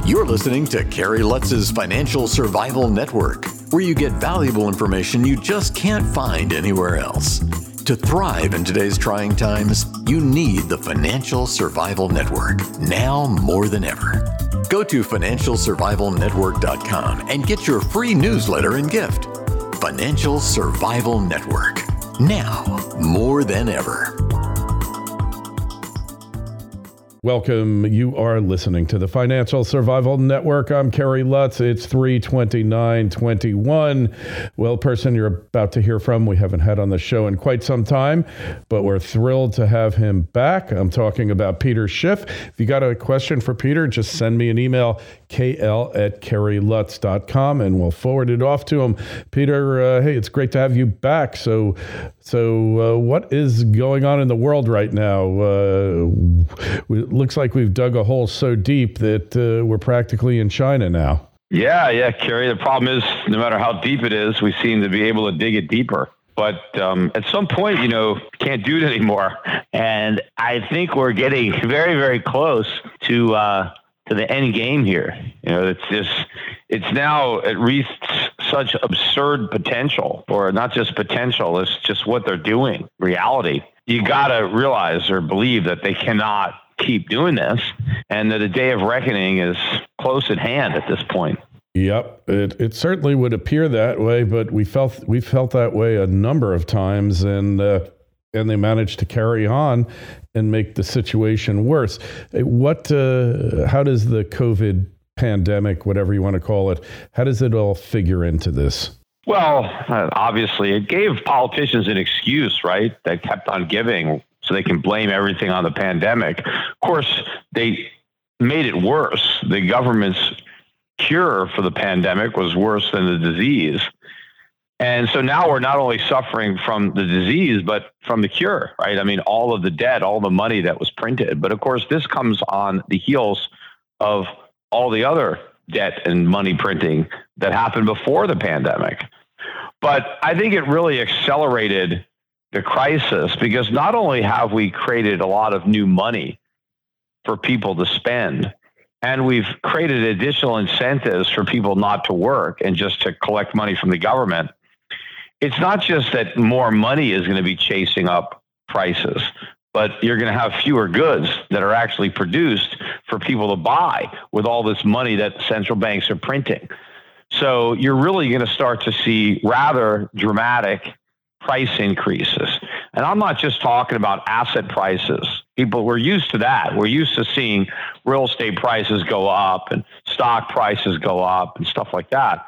You're listening to Kerry Lutz's Financial Survival Network, where you get valuable information you just can't find anywhere else. To thrive in today's trying times, you need the Financial Survival Network, now more than ever. Go to financialsurvivalnetwork.com and get your free newsletter and gift. Financial Survival Network, now more than ever. Welcome. You are listening to the Financial Survival Network. I'm Kerry Lutz. It's 3/29/21. Well, person you're about to hear from, we haven't had on the show in quite some time, but we're thrilled to have him back. I'm talking about Peter Schiff. If you got a question for Peter, just send me an email, kl@kerrylutz.com, and we'll forward it off to him. Peter, hey, it's great to have you back. So what is going on in the world right now? It looks like we've dug a hole so deep that we're practically in China now. Yeah, Kerry. The problem is, no matter how deep it is, we seem to be able to dig it deeper. But at some point, can't do it anymore. And I think we're getting very, very close to the end game here. It's now at least such absurd potential, or not just potential, it's just what they're doing, reality. You got to realize or believe that they cannot keep doing this, and that a day of reckoning is close at hand at this point. Yep, it certainly would appear that way, but we felt that way a number of times, and they managed to carry on and make the situation worse. How does the COVID pandemic, whatever you want to call it, how does it all figure into this? Well, obviously, it gave politicians an excuse, right? They kept on giving so they can blame everything on the pandemic. Of course, they made it worse. The government's cure for the pandemic was worse than the disease. And so now we're not only suffering from the disease, but from the cure, right? I mean, all of the debt, all the money that was printed. But of course, this comes on the heels of all the other debt and money printing that happened before the pandemic. But I think it really accelerated the crisis, because not only have we created a lot of new money for people to spend, and we've created additional incentives for people not to work and just to collect money from the government. It's not just that more money is going to be chasing up prices, but you're going to have fewer goods that are actually produced for people to buy with all this money that central banks are printing. So you're really going to start to see rather dramatic price increases. And I'm not just talking about asset prices. We're used to that. We're used to seeing real estate prices go up and stock prices go up and stuff like that.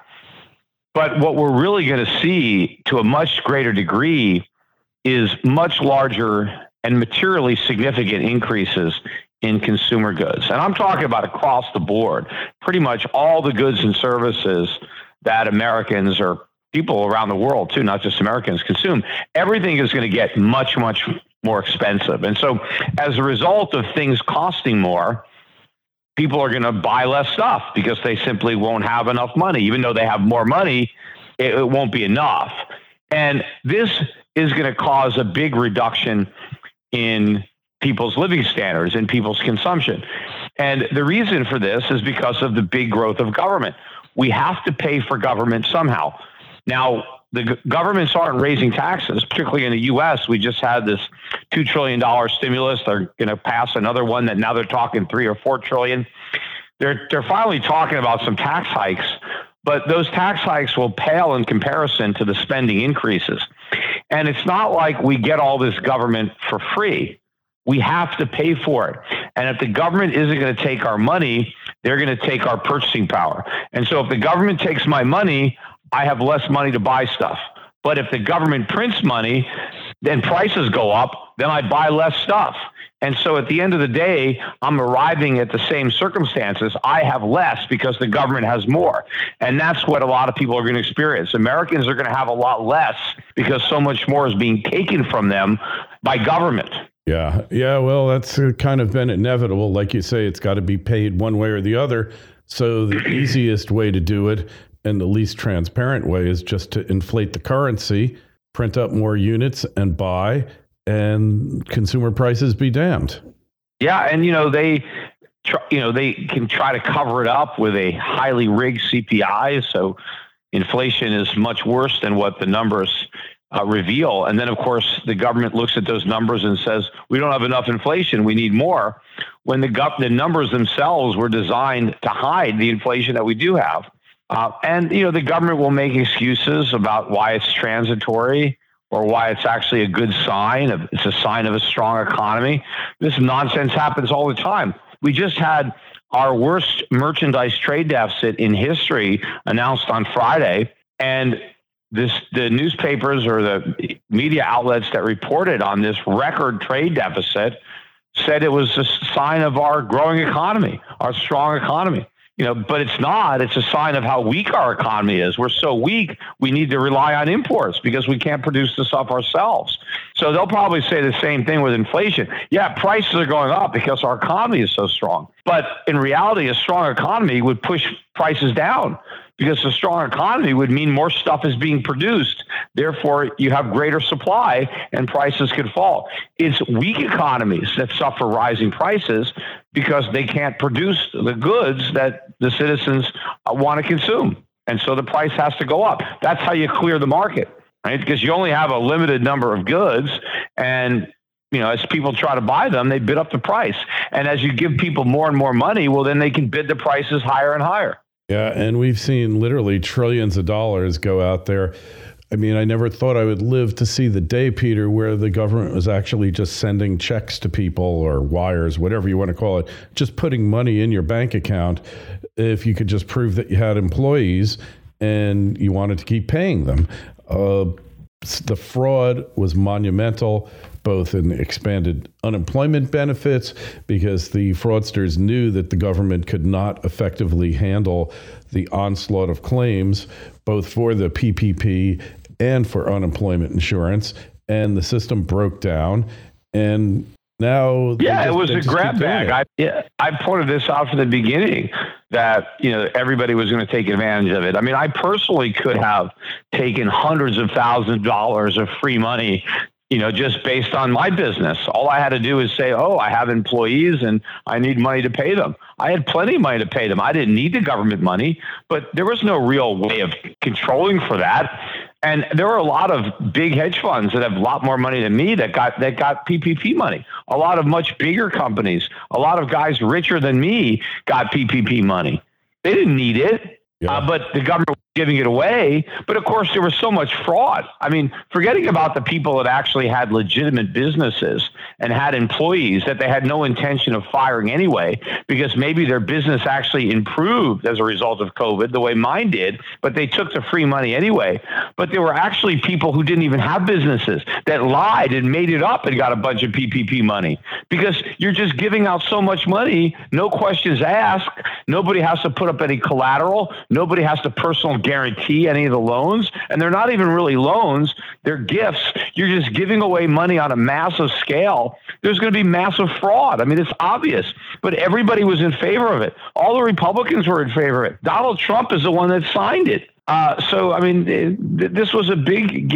But what we're really going to see to a much greater degree is much larger and materially significant increases in consumer goods. And I'm talking about across the board, pretty much all the goods and services that Americans or people around the world too, not just Americans, consume. Everything is going to get much, much more expensive. And so as a result of things costing more, people are going to buy less stuff because they simply won't have enough money. Even though they have more money, it won't be enough. And this is going to cause a big reduction in people's living standards and people's consumption. And the reason for this is because of the big growth of government. We have to pay for government somehow. Now, the governments aren't raising taxes, particularly in the U.S. We just had this $2 trillion stimulus. They're going to pass another one that now they're talking $3 or $4 trillion. They're finally talking about some tax hikes, but those tax hikes will pale in comparison to the spending increases. And it's not like we get all this government for free. We have to pay for it. And if the government isn't going to take our money, they're going to take our purchasing power. And so if the government takes my money, I have less money to buy stuff. But if the government prints money, then prices go up, then I buy less stuff. And so at the end of the day, I'm arriving at the same circumstances. I have less because the government has more. And that's what a lot of people are going to experience. Americans are going to have a lot less because so much more is being taken from them by government. Yeah. Well, that's kind of been inevitable. Like you say, it's got to be paid one way or the other. So the easiest way to do it, and the least transparent way, is just to inflate the currency, print up more units and buy, and consumer prices be damned. Yeah. And, they can try to cover it up with a highly rigged CPI. So inflation is much worse than what the numbers reveal. And then, of course, the government looks at those numbers and says, we don't have enough inflation, we need more, when the numbers themselves were designed to hide the inflation that we do have. And the government will make excuses about why it's transitory or why it's actually a good sign. It's a sign of a strong economy. This nonsense happens all the time. We just had our worst merchandise trade deficit in history announced on Friday. And the newspapers or the media outlets that reported on this record trade deficit said it was a sign of our growing economy, our strong economy. But it's not. It's a sign of how weak our economy is. We're so weak, we need to rely on imports because we can't produce the stuff ourselves. So they'll probably say the same thing with inflation. Yeah, prices are going up because our economy is so strong. But in reality, a strong economy would push prices down because a strong economy would mean more stuff is being produced. Therefore, you have greater supply and prices could fall. It's weak economies that suffer rising prices because they can't produce the goods that the citizens want to consume. And so the price has to go up. That's how you clear the market, right? Because you only have a limited number of goods, and as people try to buy them, they bid up the price. And as you give people more and more money, well, then they can bid the prices higher and higher. Yeah, and we've seen literally trillions of dollars go out there. I mean, I never thought I would live to see the day, Peter, where the government was actually just sending checks to people or wires, whatever you want to call it, just putting money in your bank account if you could just prove that you had employees and you wanted to keep paying them. The fraud was monumental, both in expanded unemployment benefits, because the fraudsters knew that the government could not effectively handle the onslaught of claims, both for the PPP and for unemployment insurance, and the system broke down. And now, it was a grab bag. I pointed this out from the beginning that everybody was going to take advantage of it. I mean, I personally could have taken hundreds of thousands of dollars of free money, just based on my business. All I had to do is say, I have employees and I need money to pay them. I had plenty of money to pay them. I didn't need the government money, but there was no real way of controlling for that. And there were a lot of big hedge funds that have a lot more money than me that got PPP money. A lot of much bigger companies, a lot of guys richer than me got PPP money. They didn't need it, but the government was giving it away. But of course, there was so much fraud. I mean, forgetting about the people that actually had legitimate businesses and had employees that they had no intention of firing anyway, because maybe their business actually improved as a result of COVID the way mine did, but they took the free money anyway. But there were actually people who didn't even have businesses that lied and made it up and got a bunch of PPP money, because you're just giving out so much money, no questions asked. Nobody has to put up any collateral. Nobody has to personal guarantee any of the loans, and they're not even really loans, they're gifts. You're just giving away money on a massive scale. There's going to be massive fraud. I mean, it's obvious, but everybody was in favor of it. All the Republicans were in favor of it. Donald Trump is the one that signed it. So, I mean, this was a big,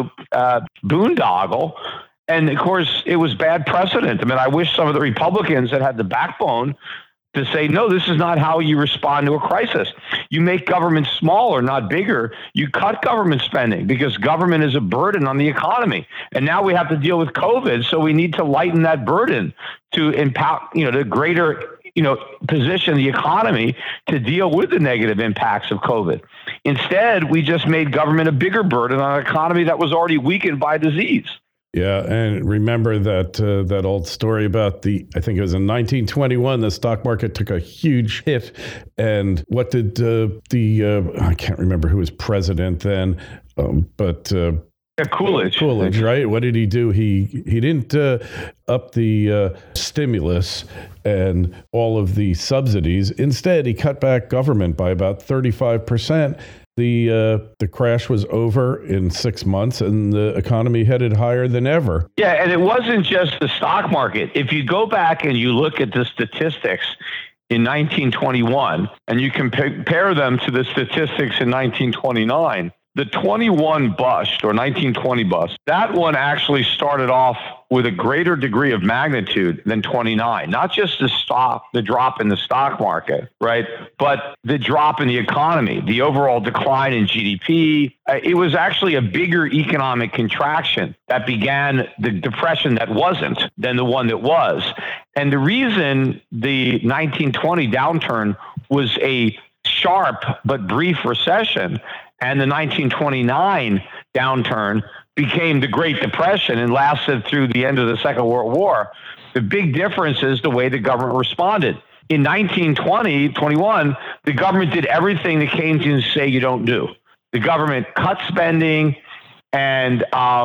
boondoggle. And of course, it was bad precedent. I mean, I wish some of the Republicans that had the backbone to say, no, this is not how you respond to a crisis. You make government smaller, not bigger. You cut government spending because government is a burden on the economy. And now we have to deal with COVID. So we need to lighten that burden to impact, the greater, position the economy to deal with the negative impacts of COVID. Instead, we just made government a bigger burden on an economy that was already weakened by disease. Yeah, and remember that old story about I think it was in 1921, the stock market took a huge hit, and what did I can't remember who was president then, but Coolidge, right? What did he do? He didn't up the stimulus and all of the subsidies. Instead, he cut back government by about 35%. The crash was over in 6 months, and the economy headed higher than ever. Yeah, and it wasn't just the stock market. If you go back and you look at the statistics in 1921, and you compare them to the statistics in 1929, The 21 bust, or 1920 bust, that one actually started off with a greater degree of magnitude than 29. Not just the drop in the stock market, right? But the drop in the economy, the overall decline in GDP. It was actually a bigger economic contraction that began the depression that wasn't than the one that was. And the reason the 1920 downturn was a sharp but brief recession, and the 1929 downturn became the Great Depression and lasted through the end of the Second World War. The big difference is the way the government responded. In 1921, the government did everything the Keynesians say you don't do. The government cut spending and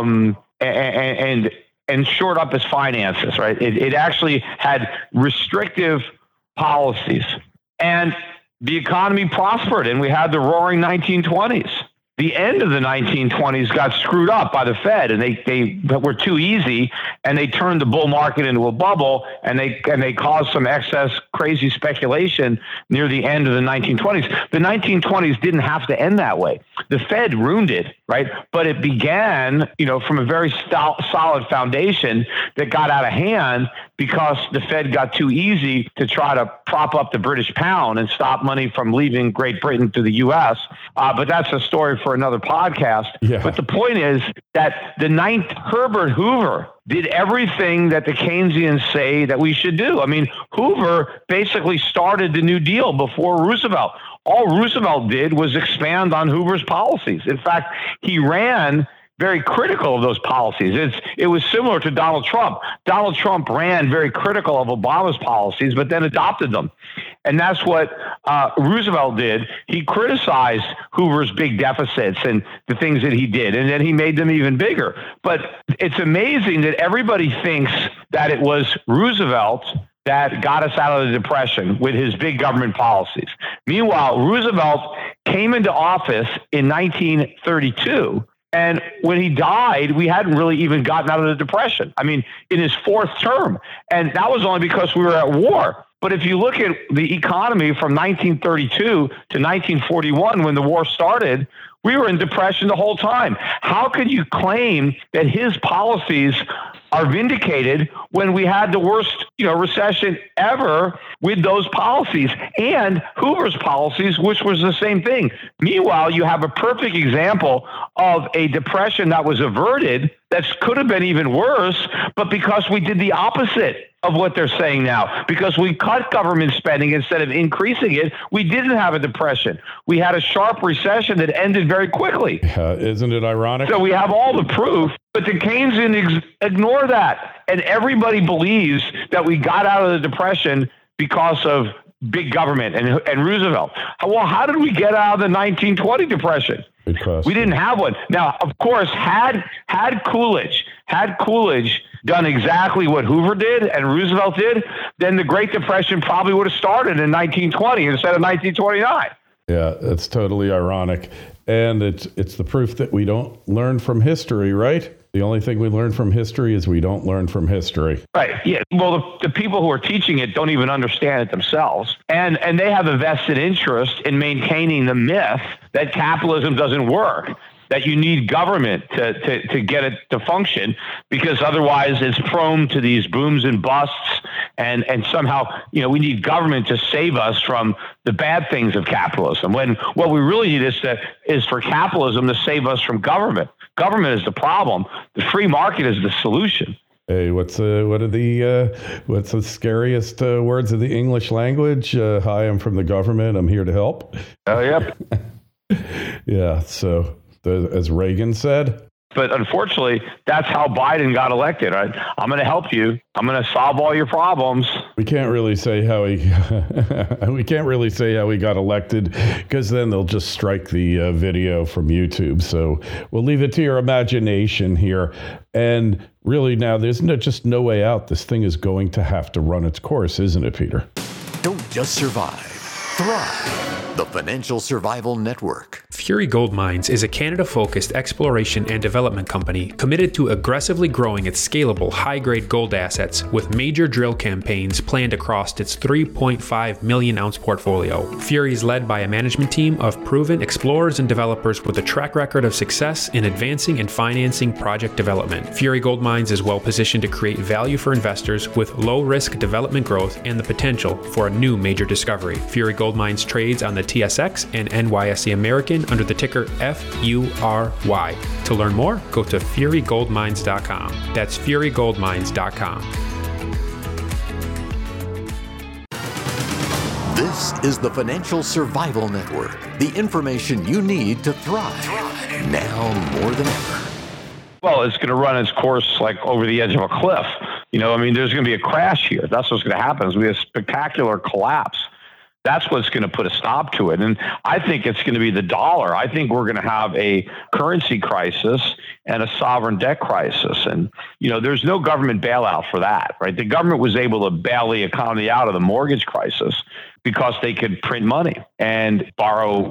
shored up its finances, right? It actually had restrictive policies. And the economy prospered, and we had the roaring 1920s. The end of the 1920s got screwed up by the Fed, and they were too easy, and they turned the bull market into a bubble, and they caused some excess crazy speculation near the end of the 1920s. The 1920s didn't have to end that way. The Fed ruined it, right? But it began, from a very solid foundation that got out of hand because the Fed got too easy to try to prop up the British pound and stop money from leaving Great Britain to the U.S. But that's a story for another podcast. Yeah. But the point is that Herbert Hoover did everything that the Keynesians say that we should do. I mean, Hoover basically started the New Deal before Roosevelt. All Roosevelt did was expand on Hoover's policies. In fact, he ran very critical of those policies. It was similar to Donald Trump. Donald Trump ran very critical of Obama's policies, but then adopted them. And that's what Roosevelt did. He criticized Hoover's big deficits and the things that he did, and then he made them even bigger. But it's amazing that everybody thinks that it was Roosevelt that got us out of the Depression with his big government policies. Meanwhile, Roosevelt came into office in 1932, and when he died, we hadn't really even gotten out of the Depression. I mean, in his fourth term. And that was only because we were at war. But if you look at the economy from 1932 to 1941, when the war started, we were in depression the whole time. How could you claim that his policies are vindicated when we had the worst, recession ever with those policies and Hoover's policies, which was the same thing? Meanwhile, you have a perfect example of a depression that was averted that could have been even worse, but because we did the opposite of what they're saying now, because we cut government spending instead of increasing it, we didn't have a depression. We had a sharp recession that ended very quickly. Isn't it ironic? So we have all the proof, but the Keynesians ignore that. And everybody believes that we got out of the Depression because of big government and Roosevelt. Well, how did we get out of the 1920 Depression? We didn't have one. Now, of course, had Coolidge done exactly what Hoover did and Roosevelt did, then the Great Depression probably would have started in 1920 instead of 1929. Yeah, that's totally ironic. And it's the proof that we don't learn from history, right? The only thing we learn from history is we don't learn from history. Right. Yeah. Well, the people who are teaching it don't even understand it themselves. And they have a vested interest in maintaining the myth that capitalism doesn't work, that you need government to get it to function, because otherwise it's prone to these booms and busts. And somehow, we need government to save us from the bad things of capitalism, when what we really need is for capitalism to save us from government. Government is the problem. The free market is the solution. Hey, what's the scariest words of the English language? Hi, I'm from the government. I'm here to help. Oh, yep. Yeah. So as Reagan said. But unfortunately, that's how Biden got elected. Right? I'm going to help you. I'm going to solve all your problems. We can't really say how he got elected, because then they'll just strike the video from YouTube. So we'll leave it to your imagination here. And really, now there's just no way out. This thing is going to have to run its course, isn't it, Peter? Don't just survive. Thrive. The Financial Survival Network. Fury Gold Mines is a Canada-focused exploration and development company committed to aggressively growing its scalable, high-grade gold assets with major drill campaigns planned across its 3.5 million ounce portfolio. Fury is led by a management team of proven explorers and developers with a track record of success in advancing and financing project development. Fury Gold Mines is well positioned to create value for investors with low-risk development growth and the potential for a new major discovery. Fury Gold Mines trades on the TSX and NYSE American under the ticker FURY. To learn more, go to furygoldmines.com. That's furygoldmines.com. This is the Financial Survival Network, the information you need to thrive now more than ever. Well, it's going to run its course like over the edge of a cliff. There's going to be a crash here. That's what's going to happen. It's going to be a spectacular collapse. That's what's going to put a stop to it. And I think it's going to be the dollar. I think we're going to have a currency crisis and a sovereign debt crisis. And, there's no government bailout for that, right? The government was able to bail the economy out of the mortgage crisis because they could print money and borrow,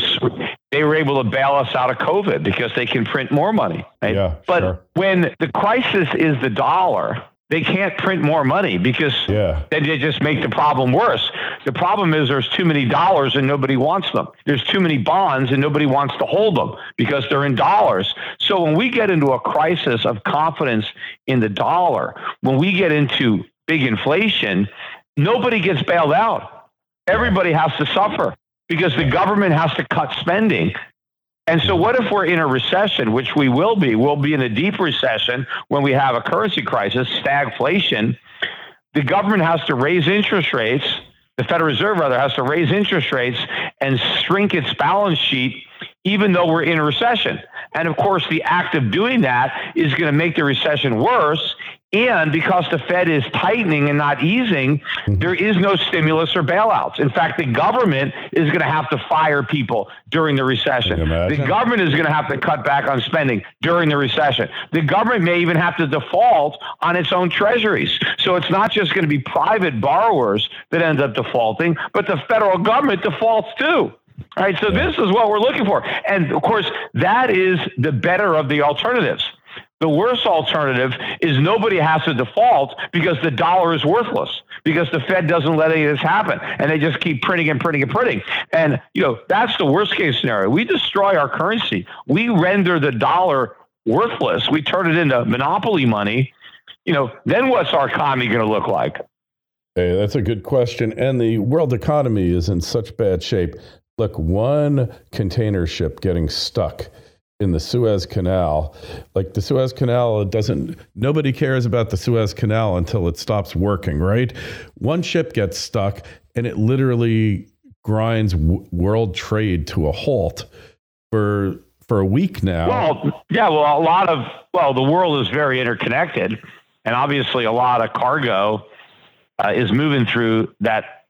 they were able to bail us out of COVID because they can print more money. Right? Yeah, but sure. When the crisis is the dollar, they can't print more money because then they just make the problem worse. The problem is there's too many dollars and nobody wants them. There's too many bonds and nobody wants to hold them because they're in dollars. So when we get into a crisis of confidence in the dollar, when we get into big inflation, nobody gets bailed out. Everybody has to suffer because the government has to cut spending. And so what if we're in a recession, which we will be? We'll be in a deep recession when we have a currency crisis, stagflation. The government has to raise interest rates. The Federal Reserve, rather, has to raise interest rates and shrink its balance sheet, even though we're in a recession. And of course, the act of doing that is going to make the recession worse. And because the Fed is tightening and not easing, there is no stimulus or bailouts. In fact, the government is going to have to fire people during the recession. The government is going to have to cut back on spending during the recession. The government may even have to default on its own treasuries. So it's not just going to be private borrowers that end up defaulting, but the federal government defaults too. All right. So this is what we're looking for. And of course, that is the better of the alternatives. The worst alternative is nobody has to default because the dollar is worthless, because the Fed doesn't let any of this happen. And they just keep printing and printing and printing. And, that's the worst case scenario. We destroy our currency. We render the dollar worthless. We turn it into monopoly money. Then what's our economy going to look like? Hey, that's a good question. And the world economy is in such bad shape. Look, one container ship getting stuck in the Suez Canal, like the Suez Canal nobody cares about the Suez Canal until it stops working, right? One ship gets stuck and it literally grinds world trade to a halt for a week now. The world is very interconnected, and obviously a lot of cargo is moving through that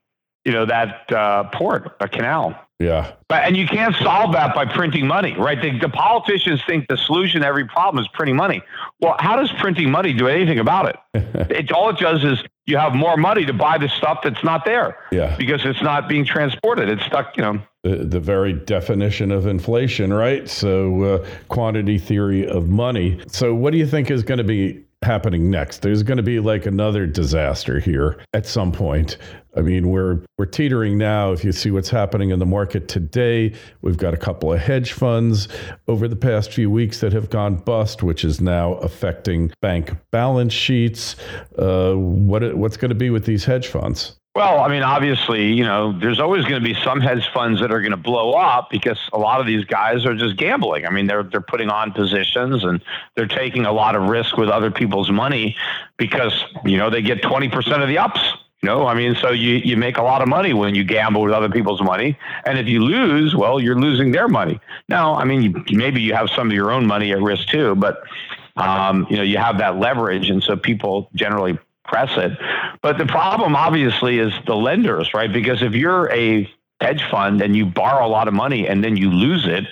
port, a canal. Yeah. And you can't solve that by printing money, right? The politicians think the solution to every problem is printing money. Well, how does printing money do anything about it? All it does is you have more money to buy the stuff that's not there because it's not being transported. It's stuck, The very definition of inflation, right? So quantity theory of money. So what do you think is going to be happening next? There's going to be like another disaster here at some point. I mean, we're teetering now. If you see what's happening in the market today, we've got a couple of hedge funds over the past few weeks that have gone bust, which is now affecting bank balance sheets. What's going to be with these hedge funds? Well, I mean, obviously, there's always going to be some hedge funds that are going to blow up because a lot of these guys are just gambling. I mean, they're putting on positions and they're taking a lot of risk with other people's money because, they get 20% of the ups. So you make a lot of money when you gamble with other people's money. And if you lose, well, you're losing their money. Now, I mean, maybe you have some of your own money at risk too, but, you have that leverage. And so people generally press it. But the problem obviously is the lenders, right? Because if you're a hedge fund and you borrow a lot of money and then you lose it,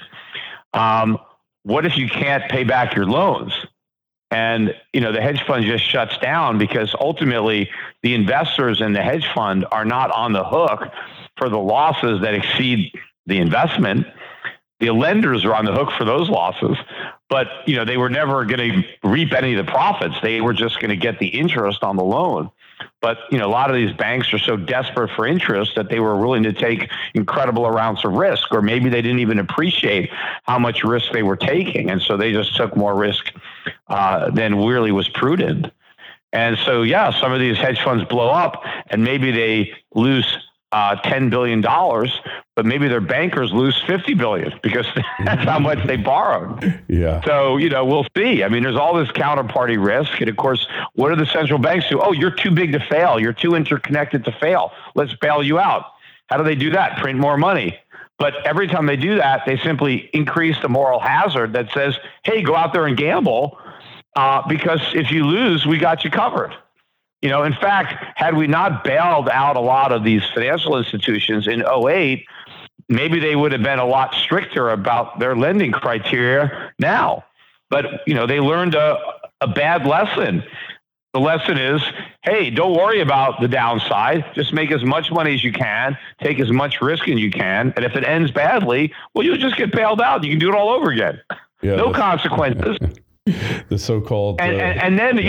what if you can't pay back your loans? And, the hedge fund just shuts down because ultimately the investors in the hedge fund are not on the hook for the losses that exceed the investment. the lenders are on the hook for those losses. But, they were never going to reap any of the profits. They were just going to get the interest on the loan. But, a lot of these banks are so desperate for interest that they were willing to take incredible amounts of risk, or maybe they didn't even appreciate how much risk they were taking. And so they just took more risk than really was prudent. And so, some of these hedge funds blow up and maybe they lose $10 billion, but maybe their bankers lose $50 billion because that's how much they borrowed. Yeah. So, we'll see. I mean, there's all this counterparty risk. And of course, what do the central banks do? Oh, you're too big to fail. You're too interconnected to fail. Let's bail you out. How do they do that? Print more money. But every time they do that, they simply increase the moral hazard that says, hey, go out there and gamble because if you lose, we got you covered. In fact, had we not bailed out a lot of these financial institutions in 2008, maybe they would have been a lot stricter about their lending criteria now. But, they learned a bad lesson. The lesson is, hey, don't worry about the downside. Just make as much money as you can, take as much risk as you can. And if it ends badly, well, you'll just get bailed out. You can do it all over again. Yeah, no consequences. The so-called... And then,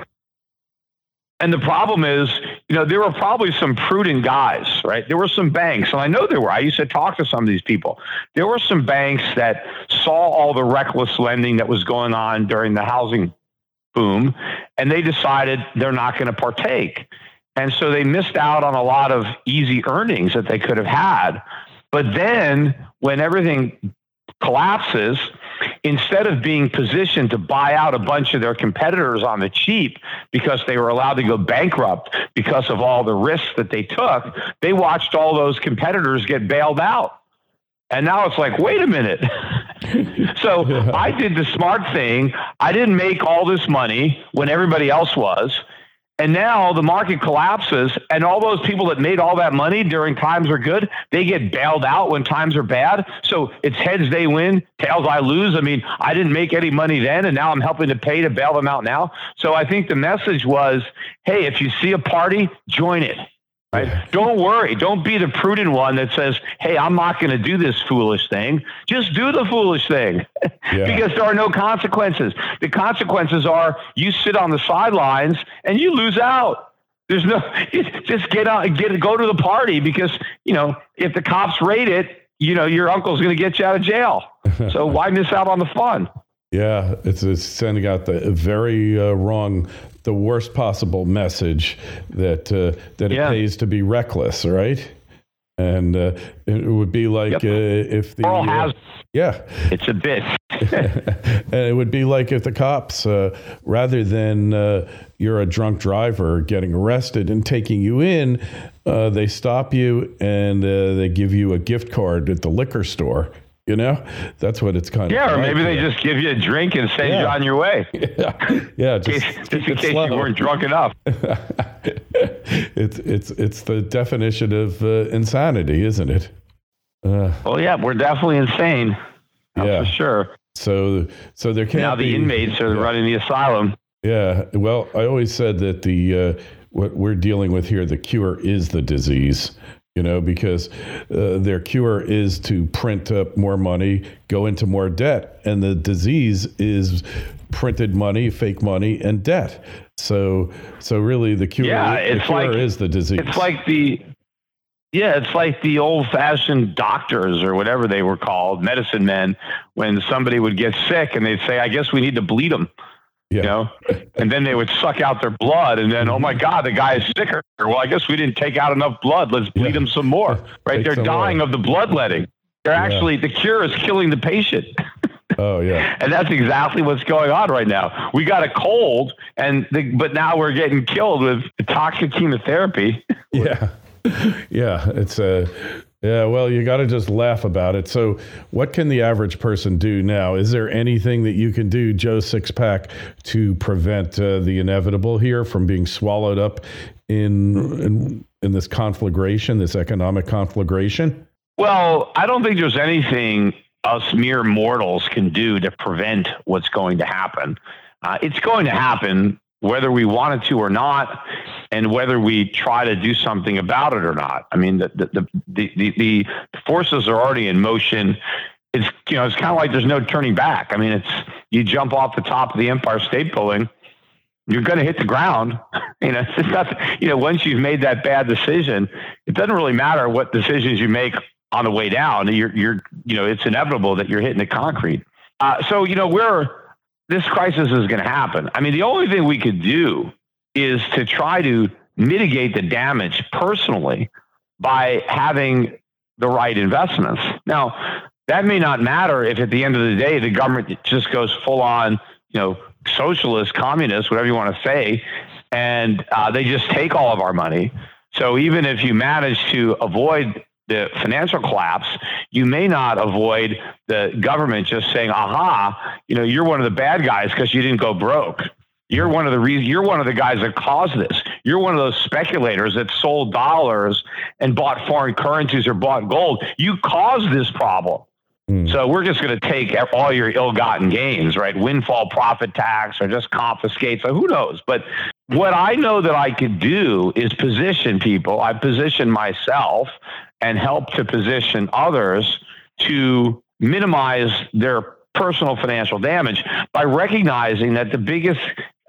and the problem is, there were probably some prudent guys, right? There were some banks, and I know there were. I used to talk to some of these people. There were some banks that saw all the reckless lending that was going on during the housing boom, and they decided they're not going to partake. And so they missed out on a lot of easy earnings that they could have had. But then when everything collapses, instead of being positioned to buy out a bunch of their competitors on the cheap because they were allowed to go bankrupt because of all the risks that they took, they watched all those competitors get bailed out. And now it's like, wait a minute. So I did the smart thing. I didn't make all this money when everybody else was. And now the market collapses, and all those people that made all that money during times are good, they get bailed out when times are bad. So it's heads they win, tails I lose. I mean, I didn't make any money then, and now I'm helping to pay to bail them out now. So I think the message was, hey, if you see a party, join it. Right? Yeah. Don't worry. Don't be the prudent one that says, hey, I'm not going to do this foolish thing. Just do the foolish thing because there are no consequences. The consequences are you sit on the sidelines and you lose out. There's no, just get out and go to the party because, if the cops raid it, your uncle's going to get you out of jail. So why miss out on the fun? Yeah, it's sending out the very wrong, the worst possible message that it pays to be reckless, right? And it would be like if the it's a bit. And it would be like if the cops, rather than you're a drunk driver getting arrested and taking you in, they stop you and they give you a gift card at the liquor store. That's what it's kind of or maybe they just give you a drink and send you on your way. Just in case you weren't drunk enough. It's the definition of insanity, isn't it? We're definitely insane. For sure. So there can't now the inmates are running the asylum. Yeah. Well, I always said that what we're dealing with here, the cure is the disease. Because their cure is to print up more money, go into more debt. And the disease is printed money, fake money, and debt. So really the cure, is the disease. It's like it's like the old-fashioned doctors or whatever they were called, medicine men, when somebody would get sick and they'd say, I guess we need to bleed them. And then they would suck out their blood, and then, oh my God, the guy is sicker. Well, I guess we didn't take out enough blood. Let's bleed him some more, right? They're dying of the bloodletting. They're actually, the cure is killing the patient. Oh, yeah. And that's exactly what's going on right now. We got a cold, but now we're getting killed with toxic chemotherapy. Yeah. It's well, you got to just laugh about it. So what can the average person do now? Is there anything that you can do, Joe Sixpack, to prevent the inevitable here from being swallowed up in this conflagration, this economic conflagration? Well, I don't think there's anything us mere mortals can do to prevent what's going to happen. It's going to happen whether we want it to or not, and whether we try to do something about it or not. I mean, the forces are already in motion. it's kind of like there's no turning back. I mean, you jump off the top of the Empire State Building, you're going to hit the ground. It's just not, once you've made that bad decision, it doesn't really matter what decisions you make on the way down. It's inevitable that you're hitting the concrete. So this crisis is going to happen. I mean, the only thing we could do is to try to mitigate the damage personally by having the right investments. Now, that may not matter if at the end of the day, the government just goes full on, socialist, communist, whatever you want to say, and they just take all of our money. So even if you manage to avoid the financial collapse, you may not avoid the government just saying, aha, you're one of the bad guys because you didn't go broke. You're one of the guys that caused this. You're one of those speculators that sold dollars and bought foreign currencies or bought gold. You caused this problem. So we're just going to take all your ill-gotten gains, right? Windfall profit tax or just confiscate. So who knows? But what I know that I could do is position people. I position myself and help to position others to minimize their personal financial damage by recognizing that the biggest,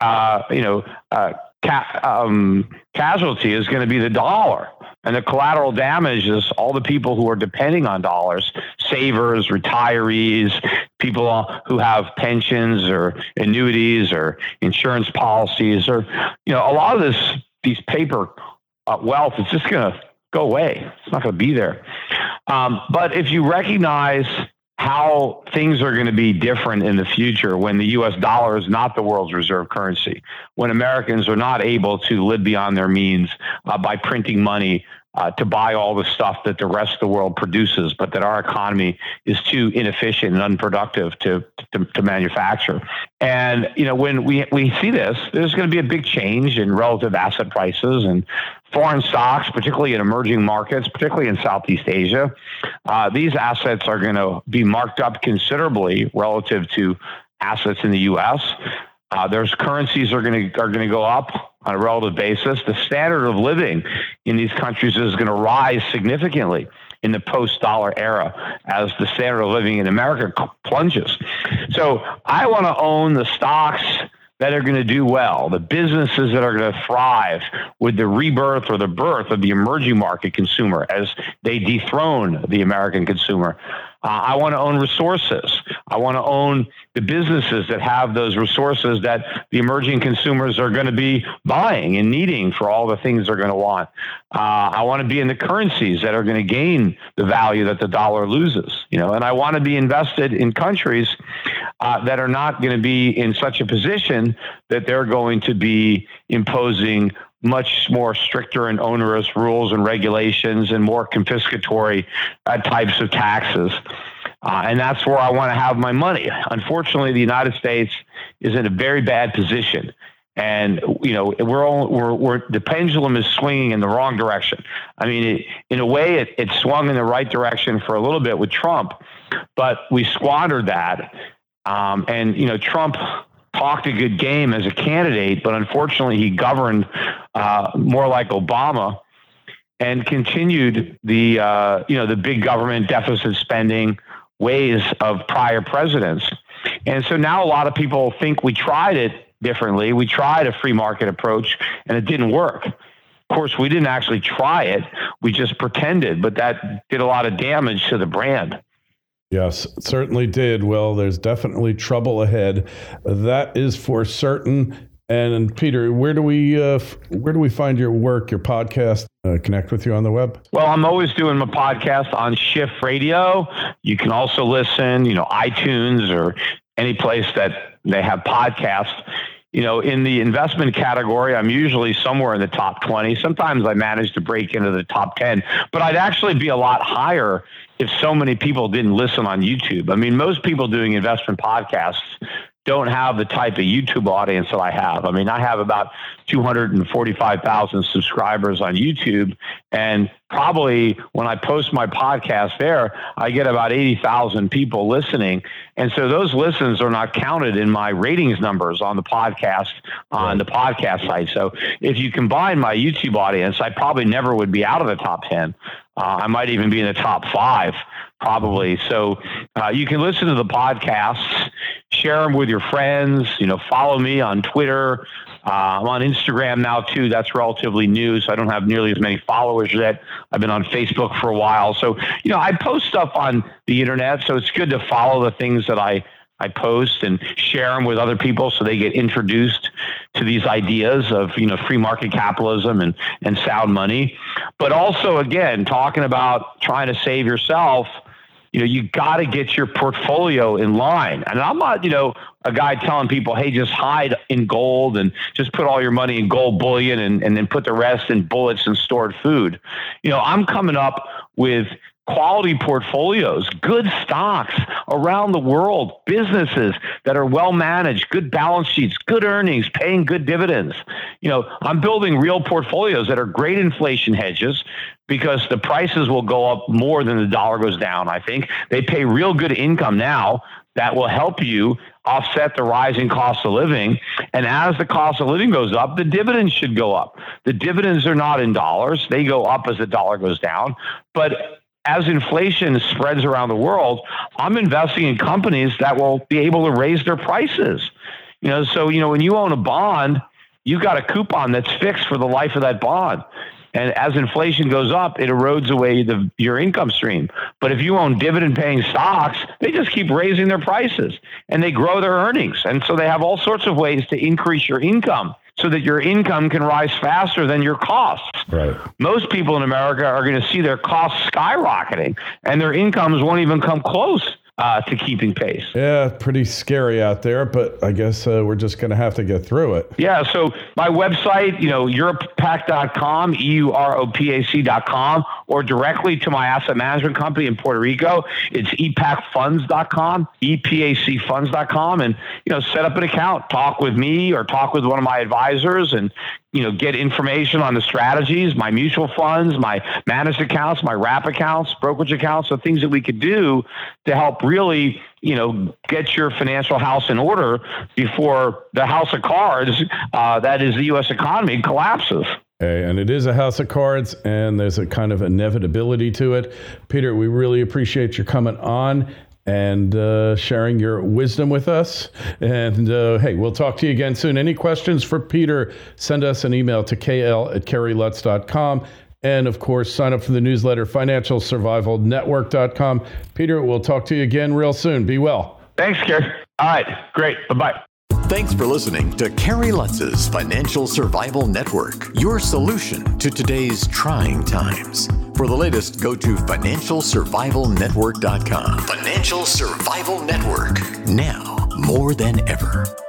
casualty is going to be the dollar. And the collateral damage is all the people who are depending on dollars, savers, retirees, people who have pensions or annuities or insurance policies, or, a lot of these paper wealth is just going to go away. It's not going to be there. But if you recognize how things are going to be different in the future when the U.S. dollar is not the world's reserve currency, when Americans are not able to live beyond their means by printing money to buy all the stuff that the rest of the world produces, but that our economy is too inefficient and unproductive to manufacture. And, when we see this, there's going to be a big change in relative asset prices and foreign stocks, particularly in emerging markets, particularly in Southeast Asia. These assets are going to be marked up considerably relative to assets in the U.S. There's currencies are going to go up on a relative basis. The standard of living in these countries is going to rise significantly in the post-dollar era as the standard of living in America plunges. So I want to own the stocks that are going to do well, the businesses that are going to thrive with the rebirth or the birth of the emerging market consumer as they dethrone the American consumer. I want to own resources. I want to own the businesses that have those resources that the emerging consumers are going to be buying and needing for all the things they're going to want. I want to be in the currencies that are going to gain the value that the dollar loses, and I want to be invested in countries that are not going to be in such a position that they're going to be imposing much more stricter and onerous rules and regulations and more confiscatory types of taxes. And that's where I want to have my money. Unfortunately, the United States is in a very bad position. And, the pendulum is swinging in the wrong direction. I mean, in a way, it swung in the right direction for a little bit with Trump, but we squandered that. Trump talked a good game as a candidate, but unfortunately he governed more like Obama and continued the big government deficit spending ways of prior presidents. And so now a lot of people think we tried it differently. We tried a free market approach and it didn't work. Of course, we didn't actually try it. We just pretended, but that did a lot of damage to the brand. Yes, it certainly did. Well, there's definitely trouble ahead. That is for certain. And Peter, where do we find your work, your podcast, connect with you on the web? Well, I'm always doing my podcast on Shift Radio. You can also listen, iTunes or any place that they have podcasts. In the investment category, I'm usually somewhere in the top 20. Sometimes I manage to break into the top 10, but I'd actually be a lot higher if so many people didn't listen on YouTube. I mean, most people doing investment podcasts don't have the type of YouTube audience that I have. I mean, I have about 245,000 subscribers on YouTube, and probably when I post my podcast there, I get about 80,000 people listening. And so those listens are not counted in my ratings numbers on the podcast, on the podcast site. So if you combine my YouTube audience, I probably never would be out of the top 10. I might even be in the top 5 probably. So you can listen to the podcasts, share them with your friends, follow me on Twitter. I'm on Instagram now too. That's relatively new, so I don't have nearly as many followers yet. I've been on Facebook for a while. So, I post stuff on the internet, so it's good to follow the things that I post and share them with other people so they get introduced to these ideas of, free market capitalism and sound money. But also, again, talking about trying to save yourself, you got to get your portfolio in line. And I'm not, a guy telling people, hey, just hide in gold and just put all your money in gold bullion and then put the rest in bullets and stored food. I'm coming up with quality portfolios, good stocks around the world, businesses that are well managed, good balance sheets, good earnings, paying good dividends. I'm building real portfolios that are great inflation hedges because the prices will go up more than the dollar goes down. I think they pay real good income now that will help you offset the rising cost of living. And as the cost of living goes up, the dividends should go up. The dividends are not in dollars. They go up as the dollar goes down. But as inflation spreads around the world, I'm investing in companies that will be able to raise their prices. So when you own a bond, you've got a coupon that's fixed for the life of that bond. And as inflation goes up, it erodes away your income stream. But if you own dividend-paying stocks, they just keep raising their prices and they grow their earnings. And so they have all sorts of ways to increase your income so that your income can rise faster than your costs. Right. Most people in America are going to see their costs skyrocketing and their incomes won't even come close to keeping pace. Yeah, pretty scary out there, but I guess we're just going to have to get through it. Yeah, so my website, europac.com, EUROPAC.com, or directly to my asset management company in Puerto Rico. It's epacfunds.com, EPACfunds.com, and, set up an account, talk with me or talk with one of my advisors and, get information on the strategies, my mutual funds, my managed accounts, my wrap accounts, brokerage accounts, so things that we could do to help really, get your financial house in order before the house of cards, that is the U.S. economy, collapses. And it is a house of cards, and there's a kind of inevitability to it. Peter, we really appreciate your coming on and sharing your wisdom with us. And hey, we'll talk to you again soon. Any questions for Peter, send us an email to kl@kerrylutz.com. And of course, sign up for the newsletter, financialsurvivalnetwork.com. Peter, we'll talk to you again real soon. Be well. Thanks, Kerry. All right, great. Bye-bye. Thanks for listening to Kerry Lutz's Financial Survival Network, your solution to today's trying times. For the latest, go to financialsurvivalnetwork.com. Financial Survival Network, now more than ever.